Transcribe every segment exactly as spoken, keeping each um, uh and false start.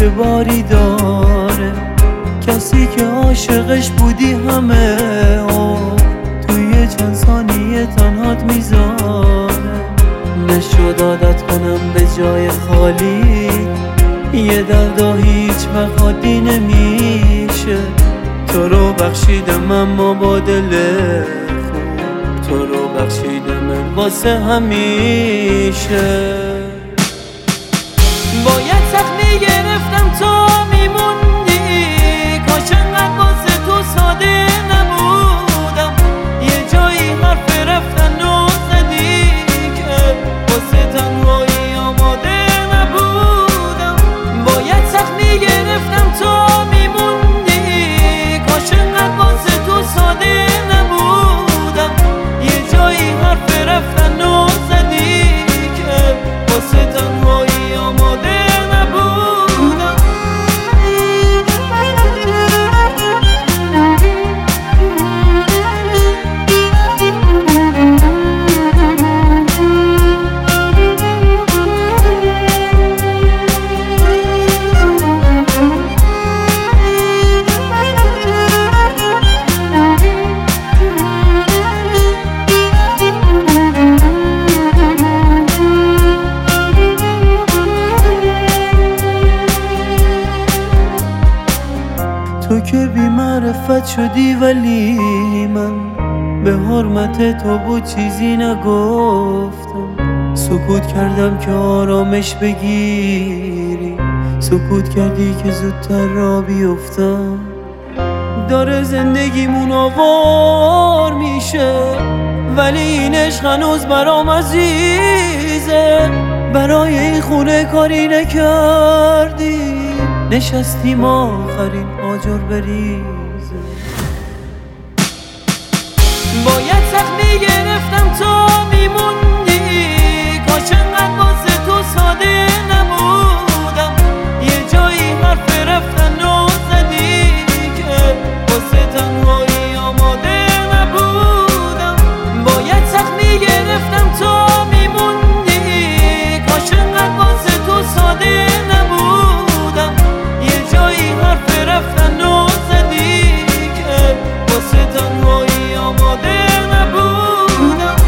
اعتباری داره، کسی که عاشقش بودی همه او توی چند ثانیه تنهات میذاره. نشد عادت کنم به جای خالی، یه دردا هیچ وقت عادی نمیشه. تو رو بخشیدم اما با دل خوب، تو رو بخشیدم واسه همیشه. باید سخت میگرفتم تا میموندی، کاش انقدر واسه تو ساده نبودم. یه جایی حرف رفتن و زدی که واسه تنهایی آماده نبودم. باید سخت میگرفتم تا میموندی، کاش انقدر واسه تو ساده نبودم. یه جایی حرف رفتن و زدی که واسه تنهایی آماده نبودم. تو که بی معرفت شدی ولی من به حرمت تو بود چیزی نگفتم. سکوت کردم که آرامش بگیری، سکوت کردی که زودتر را بیفتم. داره زندگیمون آوار میشه ولی این عشق هنوز برام عزیزه. برای این خونه کاری نکردی، نشستیم آخرین آجر بریزه. باید سخت میگرفتم تا میموندی، کاش انقدر واسه تو ساده نبودم. یه جایی حرف رفتن و زدی که واسه تنهایی آماده نبودم. باید سخت میگرفتم تا میموندی، کاش انقدر واسه تو ساده نبودم. یه جایی حرف رفتن و زدی که واسه تنهایی آماده نبودم.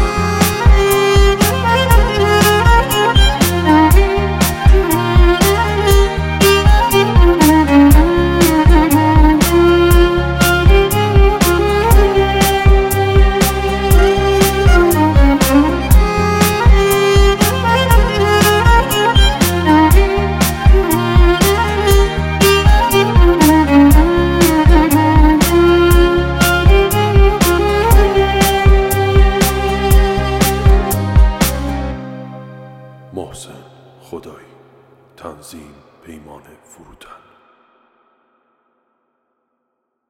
محسن خدایی، تنظیم پیمان فروتن.